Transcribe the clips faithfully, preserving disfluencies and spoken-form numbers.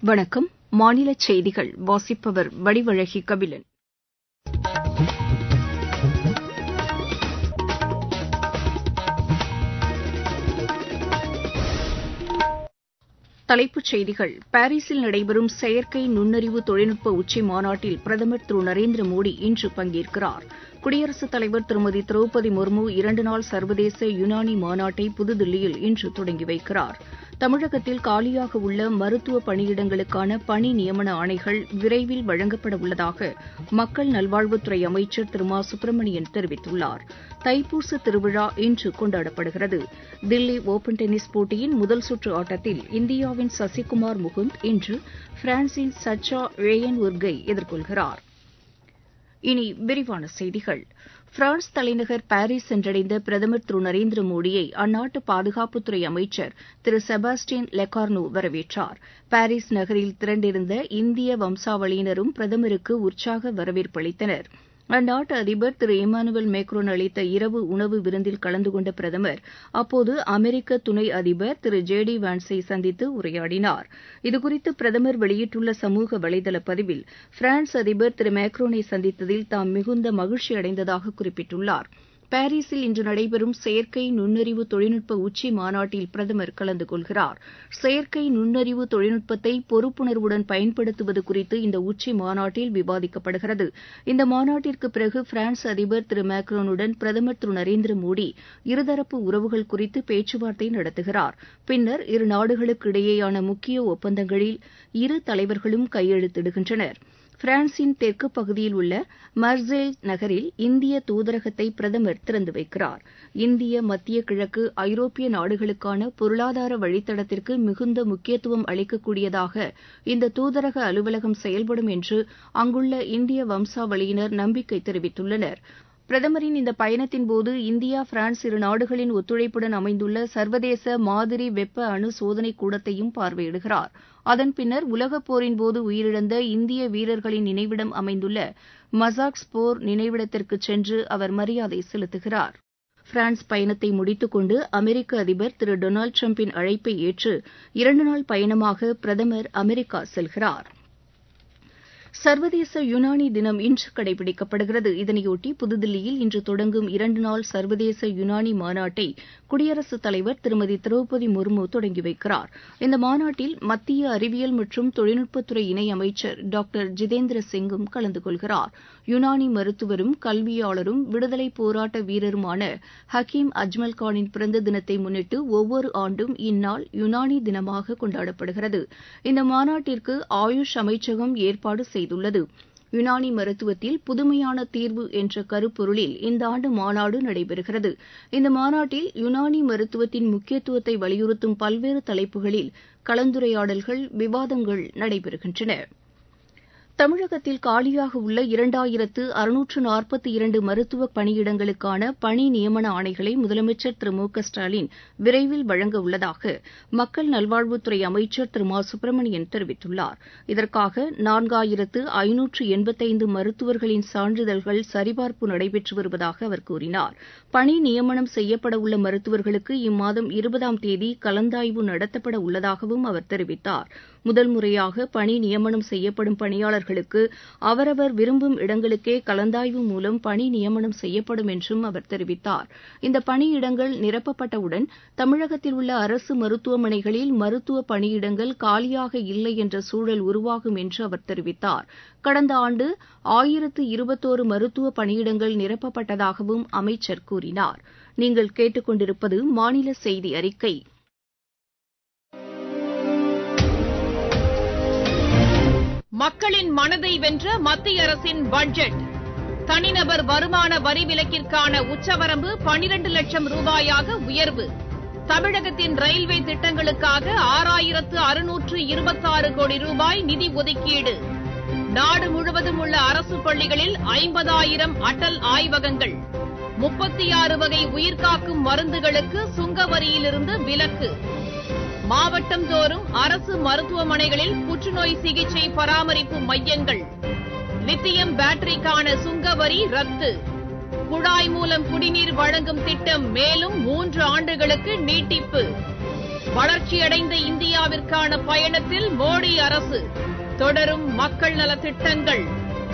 வணக்கம். மாநிலச் செய்திகள் வாசிப்பவர் வடிவழகி கபிலன். தலைப்புச் செய்திகள். பாரீசில் நடைபெறும் செயற்கை நுண்ணறிவு தொழில்நுட்ப உச்சி மாநாட்டில் பிரதமர் திரு நரேந்திர மோடி இன்று பங்கேற்கிறார். குடியரசுத் தலைவர் திருமதி திரௌபதி முர்மு இரண்டு நாள் சர்வதேச யுனானி மாநாட்டை புதுதில்லியில் இன்று தொடங்கி வைக்கிறார். தமிழகத்தில் காலியாக உள்ள மருத்துவ பணியிடங்களுக்கான பணி நியமன ஆணைகள் விரைவில் வழங்கப்பட உள்ளதாக மக்கள் நல்வாழ்வுத்துறை அமைச்சர் திரு மா சுப்பிரமணியன் தெரிவித்துள்ளார். தைப்பூச திருவிழா இன்று கொண்டாடப்படுகிறது. தில்லி ஒபன் டென்னிஸ் போட்டியின் முதல் சுற்று ஆட்டத்தில் இந்தியாவின் சசிகுமார் முகுந்த் இன்று பிரான்சின் சச்சா வேயன்உர்கை எதிர்கொள்கிறார். இனி விரிவான செய்திகள். பிரான்ஸ் தலைநகர் பாரீஸ் சென்றடைந்த பிரதமர் திரு நரேந்திர மோடியை அந்நாட்டு பாதுகாப்புத்துறை அமைச்சர் திரு செபாஸ்டியன் லெகார்னோ வரவேற்றார். பாரீஸ் நகரில் திரண்டிருந்த இந்திய வம்சாவளியினரும் பிரதமருக்கு உற்சாக வரவேற்பு அளித்தனர். அந்நாட்டு அதிபர் திரு இமானுவேல் மேக்ரோன் அளித்த இரவு உணவு விருந்தில் கலந்து கொண்ட பிரதமர் அப்போது அமெரிக்க துணை அதிபர் திரு ஜே டி வான்ஸை சந்தித்து உரையாடினார். இதுகுறித்து பிரதமர் வெளியிட்டுள்ள சமூக வலைதள பதிவில் பிரான்ஸ் அதிபர் திரு மேக்ரோனை சந்தித்ததில் தாம் மிகுந்த மகிழ்ச்சி அடைந்ததாக குறிப்பிட்டுள்ளார். பாரீசில் இன்று நடைபெறும் செயற்கை நுண்ணறிவு தொழில்நுட்ப உச்சி மாநாட்டில் பிரதமர் கலந்து கொள்கிறார். செயற்கை நுண்ணறிவு தொழில்நுட்பத்தை பொறுப்புணர்வுடன் பயன்படுத்துவது குறித்து இந்த உச்சி மாநாட்டில் விவாதிக்கப்படுகிறது. இந்த மாநாட்டிற்கு பிறகு பிரான்ஸ் அதிபர் திரு மேக்ரோனுடன் பிரதமர் திரு நரேந்திர மோடி இருதரப்பு உறவுகள் குறித்து பேச்சுவார்த்தை நடத்துகிறார். பின்னர் இரு நாடுகளுக்கு இடையேயான முக்கிய ஒப்பந்தங்களில் இரு தலைவர்களும் கையெழுத்திடுகின்றனர். பிரான்சின் தெற்கு பகுதியில் உள்ள மர்சேல் நகரில் இந்திய தூதரகத்தை பிரதமர் திறந்து வைக்கிறார். இந்திய மத்திய கிழக்கு ஐரோப்பிய நாடுகளுக்கான பொருளாதார வழித்தடத்திற்கு மிகுந்த முக்கியத்துவம் அளிக்கக்கூடியதாக இந்த தூதரக அலுவலகம் செயல்படும் என்று அங்குள்ள இந்திய வம்சாவளியினர் நம்பிக்கை தெரிவித்துள்ளனர். பிரதமரின் இந்த பயணத்தின்போது இந்தியா பிரான்ஸ் இரு நாடுகளின் ஒத்துழைப்புடன் அமைந்துள்ள சர்வதேச மாதிரி வெப்ப அணு சோதனை கூடத்தையும் பார்வையிடுகிறார். அதன் பின்னர் உலகப் போரின்போது உயிரிழந்த இந்திய வீரர்களின் நினைவிடம் அமைந்துள்ள மசாக்ஸ் போர் நினைவிடத்திற்கு சென்று அவர் மரியாதை செலுத்துகிறார். பிரான்ஸ் பயணத்தை முடித்துக் கொண்டு அமெரிக்க அதிபர் திரு டொனால்டு டிரம்பின் அழைப்பை ஏற்று இரண்டு நாள் பயணமாக பிரதமர் அமெரிக்கா செல்கிறார். சர்வதேச யுனானி தினம் இன்று கடைபிடிக்கப்படுகிறது. இதனையொட்டி புதுதில்லியில் இன்று தொடங்கும் இரண்டு நாள் சர்வதேச யுனானி மாநாட்டை குடியரசுத் தலைவர் திருமதி திரௌபதி முர்மு தொடங்கி வைக்கிறார். இந்த மாநாட்டில் மத்திய அறிவியல் மற்றும் தொழில்நுட்பத்துறை இணை அமைச்சர் டாக்டர் ஜிதேந்திர சிங்கும் கலந்து கொள்கிறார். யுனானி மருத்துவரும் கல்வியாளரும் விடுதலை போராட்ட வீரருமான ஹக்கீம் அஜ்மல் கானின் பிறந்த தினத்தை முன்னிட்டு ஒவ்வொரு ஆண்டும் இந்நாள் யுனானி தினமாக கொண்டாடப்படுகிறது. இந்த மாநாட்டிற்கு ஆயுஷ் அமைச்சகம் ஏற்பாடு செய்துள்ளது. யுனானி மருத்துவத்தில் புதுமையான தீர்வு என்ற கருப்பொருளில் இந்த ஆண்டு மாநாடு நடைபெறுகிறது. இந்த மாநாட்டில் யுனானி மருத்துவத்தின் முக்கியத்துவத்தை வலியுறுத்தும் பல்வேறு தலைப்புகளில் கலந்துரையாடல்கள், விவாதங்கள் நடைபெறுகின்றன. தமிழகத்தில் காலியாக உள்ள இரண்டாயிரத்து அறுநூற்று நாற்பத்தி இரண்டு மருத்துவ பணியிடங்களுக்கான பணி நியமன ஆணைகளை முதலமைச்சர் திரு மு க ஸ்டாலின் விரைவில் வழங்க உள்ளதாக மக்கள் நல்வாழ்வுத்துறை அமைச்சர் திரு மா சுப்பிரமணியன் தெரிவித்துள்ளார். இதற்காக நான்காயிரத்து ஐநூற்று எண்பத்தைந்து மருத்துவர்களின் சான்றிதழ்கள் சரிபார்ப்பு நடைபெற்று வருவதாக அவர் கூறினார். பணி நியமனம் செய்யப்பட உள்ள மருத்துவர்களுக்கு இம்மாதம் இருபதாம் தேதி கலந்தாய்வு நடத்தப்பட உள்ளதாகவும் அவர் தெரிவித்தார். முதல் முறையாக பணி நியமனம் செய்யப்படும் பணியாளர்களுக்கு அவரவர் விரும்பும் இடங்களுக்கே கலந்தாய்வு மூலம் பணி நியமனம் செய்யப்படும் என்றும் அவர் தெரிவித்தார். இந்த பணியிடங்கள் நிரப்பப்பட்டவுடன் தமிழகத்தில் உள்ள அரசு மருத்துவமனைகளில் மருத்துவ பணியிடங்கள் காலியாக இல்லை என்ற சூழல் உருவாகும் என்று அவர் தெரிவித்தார். கடந்த ஆண்டு ஆயிரத்து இருபத்தோரு மருத்துவ பணியிடங்கள் நிரப்பப்பட்டதாகவும் அமைச்சர் கூறினார். நீங்கள் கேட்டுக் கொண்டிருப்பது மாநில செய்தி அறிக்கை. மக்களின் மனதை வென்ற மத்திய அரசின் பட்ஜெட். தனிநபர் வருமான வரி விலக்கிற்கான உச்சவரம்பு பனிரண்டு லட்சம் ரூபாயாக உயர்வு. தமிழகத்தின் ரயில்வே திட்டங்களுக்காக ஆறாயிரத்து அறுநூற்று இருபத்தாறு கோடி ரூபாய் நிதி ஒதுக்கீடு. நாடு முழுவதும் உள்ள அரசு பள்ளிகளில் ஐம்பதாயிரம் அடல் ஆய்வகங்கள். முப்பத்தி ஆறு வகை உயிர்காக்கும் மருந்துகளுக்கு சுங்க வரியிலிருந்து விலக்கு. மாவட்டம் தோறும் அரசு மருத்துவமனைகளில் புற்றுநோய் சிகிச்சை பராமரிப்பு மையங்கள். லித்தியம் பேட்டரிக்கான சுங்க வரி ரத்து. குழாய் மூலம் குடிநீர் வழங்கும் திட்டம் மேலும் மூன்று ஆண்டுகளுக்கு நீட்டிப்பு. வளர்ச்சியடைந்த இந்தியாவிற்கான பயணத்தில் மோடி அரசு தொடரும் மக்கள் நலத் திட்டங்கள்.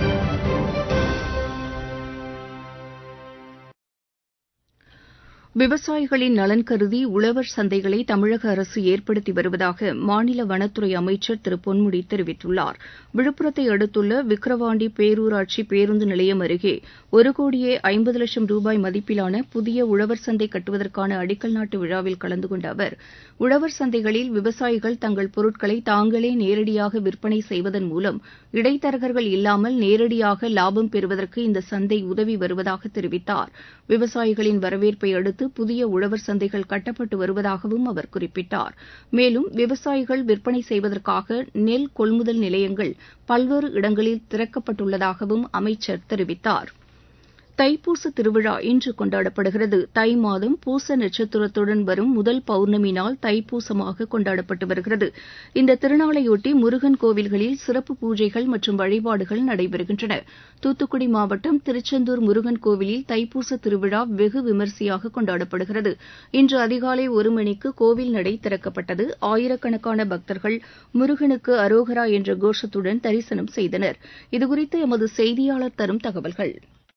விவசாயிகளின் நலன் கருதி உழவர் சந்தைகளை தமிழக அரசு ஏற்படுத்தி வருவதாக மாநில வனத்துறை அமைச்சர் திரு பொன்முடி தெரிவித்துள்ளார். விழுப்புரத்தை அடுத்துள்ள விக்கிரவாண்டி பேரூராட்சி பேருந்து நிலையம் அருகே ஒரு கோடியே ஐம்பது லட்சம் ரூபாய் மதிப்பிலான புதிய உழவர் சந்தை கட்டுவதற்கான அடிக்கல் நாட்டு விழாவில் கலந்து கொண்ட அவர் உழவர் சந்தைகளில் விவசாயிகள் தங்கள் பொருட்களை தாங்களே நேரடியாக விற்பனை செய்வதன் மூலம் இடைத்தரகர்கள் இல்லாமல் நேரடியாக லாபம் பெறுவதற்கு இந்த சந்தை உதவி வருவதாக தெரிவித்தார். விவசாயிகளின் வரவேற்பை அடுத்து புதிய உழவர் சந்தைகள் கட்டப்பட்டு வருவதாகவும் அவர் குறிப்பிட்டார். மேலும் விவசாயிகள் விற்பனை செய்வதற்காக நெல் கொள்முதல் நிலையங்கள் பல்வேறு இடங்களில் திறக்கப்பட்டுள்ளதாகவும் அமைச்சர் தெரிவித்தார். தைப்பூச திருவிழா இன்று கொண்டாடப்படுகிறது. தை மாதம் பூச நட்சத்திரத்துடன் வரும் முதல் பௌர்ணமி நாள் தைப்பூசமாக கொண்டாடப்பட்டு வருகிறது. இந்த திருநாளையொட்டி முருகன் கோவில்களில் சிறப்பு பூஜைகள் மற்றும் வழிபாடுகள் நடைபெறுகின்றன. தூத்துக்குடி மாவட்டம் திருச்செந்தூர் முருகன் கோவிலில் தைப்பூச திருவிழா வெகு விமரிசையாக கொண்டாடப்படுகிறது. இன்று அதிகாலை ஒரு மணிக்கு கோவில் நடை திறக்கப்பட்டது. ஆயிரக்கணக்கான பக்தர்கள் முருகனுக்கு அரோகரா என்ற கோஷத்துடன் தரிசனம் செய்தனர். இதுகுறித்து எமது செய்தியாளர் தரும் தகவல்கள்.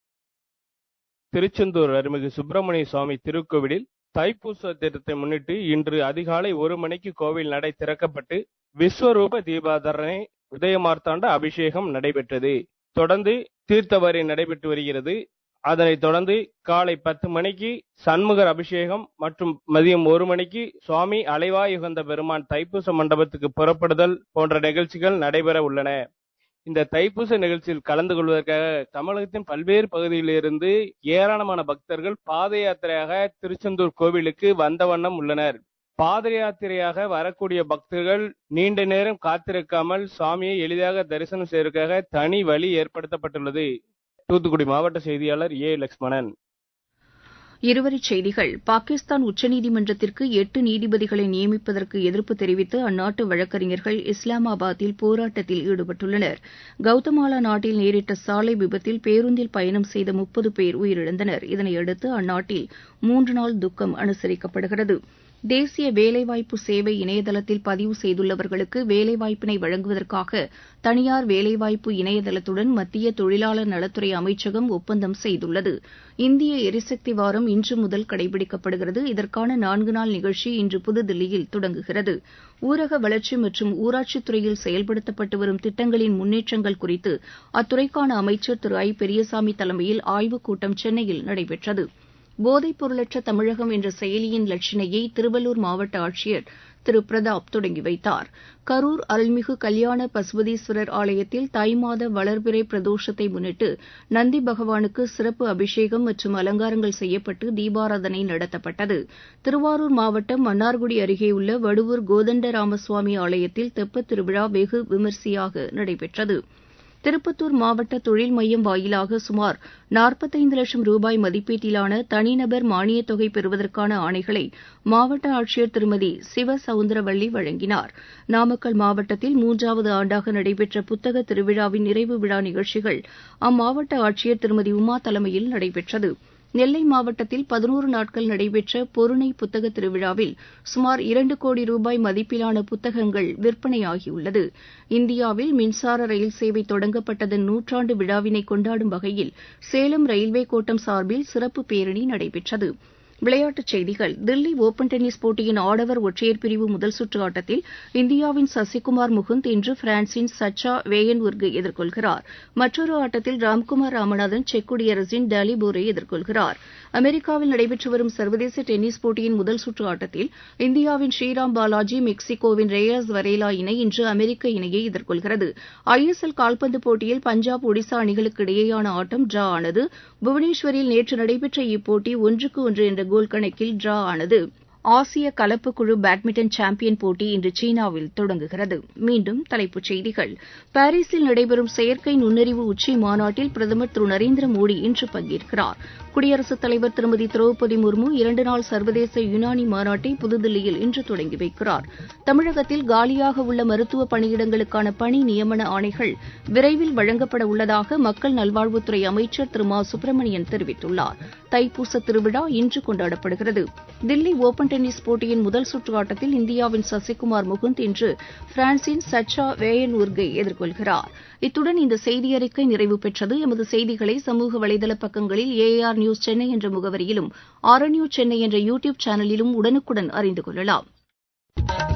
திருச்செந்தூர் அருள்மிகு சுப்பிரமணிய சுவாமி திருக்கோவிலில் தைப்பூச தினத்தை முன்னிட்டு இன்று அதிகாலை ஒரு மணிக்கு கோவில் நடை திறக்கப்பட்டு விஸ்வரூப தீபாராதனை உதயமார்த்தாண்ட அபிஷேகம் நடைபெற்றது. தொடர்ந்து தீர்த்தவாரி நடைபெற்று வருகிறது. அதனைத் தொடர்ந்து காலை பத்து மணிக்கு சண்முகர் அபிஷேகம் மற்றும் மதியம் ஒரு மணிக்கு சுவாமி அலைவாயுகந்த பெருமான் தைப்பூச மண்டபத்துக்கு புறப்படுதல் போன்ற நிகழ்ச்சிகள் நடைபெற உள்ளன. இந்த தைப்பூச நிகழ்ச்சியில் கலந்து கொள்வதற்காக தமிழகத்தின் பல்வேறு பகுதிகளிலிருந்து ஏராளமான பக்தர்கள் பாத யாத்திரையாக திருச்செந்தூர் கோவிலுக்கு வந்த வண்ணம் உள்ளனர். பாத யாத்திரையாக வரக்கூடிய பக்தர்கள் நீண்ட நேரம் காத்திருக்காமல் சுவாமியை எளிதாக தரிசனம் செய்வதற்காக தனி வழி ஏற்படுத்தப்பட்டுள்ளது. தூத்துக்குடி மாவட்ட செய்தியாளர் ஏ லட்சுமணன். இருவரிச் செய்திகள். பாகிஸ்தான் உச்சநீதிமன்றத்திற்கு எட்டு நீதிபதிகளை நியமிப்பதற்கு எதிர்ப்பு தெரிவித்து அந்நாட்டு வழக்கறிஞர்கள் இஸ்லாமாபாத்தில் போராட்டத்தில் ஈடுபட்டுள்ளனர். கவுதமாலா நாட்டில் நேரிட்ட சாலை விபத்தில் பேருந்தில் பயணம் செய்த முப்பது பேர் உயிரிழந்தனர். இதனையடுத்து அந்நாட்டில் மூன்று நாள் துக்கம் அனுசரிக்கப்படுகிறது. தேசிய வேலைவாய்ப்பு சேவை இணையதளத்தில் பதிவு செய்துள்ளவர்களுக்கு வேலைவாய்ப்பினை வழங்குவதற்காக தனியார் வேலைவாய்ப்பு இணையதளத்துடன் மத்திய தொழிலாளர் நலத்துறை அமைச்சகம் ஒப்பந்தம் செய்துள்ளது. இந்திய எரிசக்தி வாரம் இன்று முதல் கடைபிடிக்கப்படுகிறது. இதற்கான நான்கு நாள் நிகழ்ச்சி இன்று புதுதில்லியில் தொடங்குகிறது. ஊரக வளர்ச்சி மற்றும் ஊராட்சித் துறையில் செயல்படுத்தப்பட்டு வரும் திட்டங்களின் முன்னேற்றங்கள் குறித்து அத்துறைக்கான அமைச்சர் திரு ஐ பெரியசாமி தலைமையில் ஆய்வுக் கூட்டம் சென்னையில் நடைபெற்றது. போதைப் பொருளற்ற தமிழகம் என்ற செயலியின் லட்சணையை திருவள்ளூர் மாவட்ட ஆட்சியர் திரு பிரதாப் தொடங்கி வைத்தார். கரூர் அருள்மிகு கல்யாண பசுபதீஸ்வரர் ஆலயத்தில் தை மாத வளர்பிறை பிரதோஷத்தை முன்னிட்டு நந்தி பகவானுக்கு சிறப்பு அபிஷேகம் மற்றும் அலங்காரங்கள் செய்யப்பட்டு தீபாராதனை நடத்தப்பட்டது. திருவாரூர் மாவட்டம் மன்னார்குடி அருகே உள்ள வடுவூர் கோதண்டராமசுவாமி ஆலயத்தில் தெப்பத் திருவிழா வெகு விமரிசையாக நடைபெற்றது. திருப்பத்தூர் மாவட்ட தொழில் மையம் வாயிலாக சுமார் நாற்பத்தைந்து லட்சம் ரூபாய் மதிப்பீட்டிலான தனிநபர் மானியத் தொகை பெறுவதற்கான ஆணைகளை மாவட்ட ஆட்சியர் திருமதி சிவ சவுந்தரவள்ளி வழங்கினார். நாமக்கல் மாவட்டத்தில் மூன்றாவது ஆண்டாக நடைபெற்ற புத்தக திருவிழாவின் நிறைவு விழா நிகழ்ச்சிகள் அம்மாவட்ட ஆட்சியர் திருமதி உமா தலைமையில் நடைபெற்றது. நெல்லை மாவட்டத்தில் பதினோரு நாட்கள் நடைபெற்ற பொருணை புத்தக திருவிழாவில் சுமார் இரண்டு கோடி ரூபாய் மதிப்பிலான புத்தகங்கள் விற்பனையாகியுள்ளது. இந்தியாவில் மின்சார ரயில் சேவை தொடங்கப்பட்டதன் நூற்றாண்டு விழாவினை கொண்டாடும் வகையில் சேலம் ரயில்வே கோட்டம் சார்பில் சிறப்பு பேரணி நடைபெற்றது. விளையாட்டுச் செய்திகள். தில்லி ஒபன் டென்னிஸ் போட்டியின் ஆடவர் ஒற்றையர் பிரிவு முதல் சுற்று ஆட்டத்தில் இந்தியாவின் சசிகுமார் முகுந்த் இன்று பிரான்சின் சச்சா வேயன்வுர்கை எதிர்கொள்கிறார். மற்றொரு ஆட்டத்தில் ராம்குமார் ராமநாதன் செக் குடியரசின் டாலிபோரை எதிர்கொள்கிறார். அமெரிக்காவில் நடைபெற்று வரும் சர்வதேச டென்னிஸ் போட்டியின் முதல் சுற்று ஆட்டத்தில் இந்தியாவின் ஸ்ரீராம் பாலாஜி மெக்சிகோவின் ரேயஸ் வரேலா இணை இன்று அமெரிக்க இணையை எதிர்கொள்கிறது. ஐ எஸ் எல் கால்பந்து போட்டியில் பஞ்சாப் ஒடிசா அணிகளுக்கு இடையேயான ஆட்டம் டிரா ஆனது. புவனேஸ்வரில் நேற்று நடைபெற்ற இப்போட்டி ஒன்றுக்கு ஒன்று என்ற கோல் கணக்கில் டிரா ஆனது. ஆசிய கலப்பு குழு பேட்மிண்டன் சாம்பியன் போட்டி இன்று சீனாவில் தொடங்குகிறது. மீண்டும் தலைப்புச் செய்திகள். பாரீஸில் நடைபெறும் செயற்கை நுண்ணறிவு உச்சி மாநாட்டில் பிரதமர் திரு நரேந்திர மோடி இன்று பங்கேற்கிறார். குடியரசுத் தலைவர் திருமதி திரௌபதி முர்மு இரண்டு நாள் சர்வதேச யுனானி மாநாட்டை புதுதில்லியில் இன்று தொடங்கி வைக்கிறார். தமிழகத்தில் காலியாக உள்ள மருத்துவ பணியிடங்களுக்கான பணி நியமன ஆணைகள் விரைவில் வழங்கப்பட உள்ளதாக மக்கள் நல்வாழ்வுத்துறை அமைச்சர் திரு மா சுப்பிரமணியன் தெரிவித்துள்ளார். தைப்பூச திருவிழா இன்று கொண்டாடப்படுகிறது. தில்லி ஒபன் டென்னிஸ் போட்டியின் முதல் சுற்று ஆட்டத்தில் இந்தியாவின் சசிகுமார் முகுந்த் இன்று பிரான்சின் சச்சா வேயன்உர்கை எதிர்கொள்கிறார். இத்துடன் இந்த செய்தியறிக்கை நிறைவு பெற்றது. எமது செய்திகளை சமூக வலைதள பக்கங்களில் ஏஆர் நியூஸ் சென்னை என்ற முகவரியிலும் ஆர்என்யூ சென்னை என்ற யூ டியூப் சேனலிலும் உடனுக்குடன் அறிந்து கொள்ளலாம்.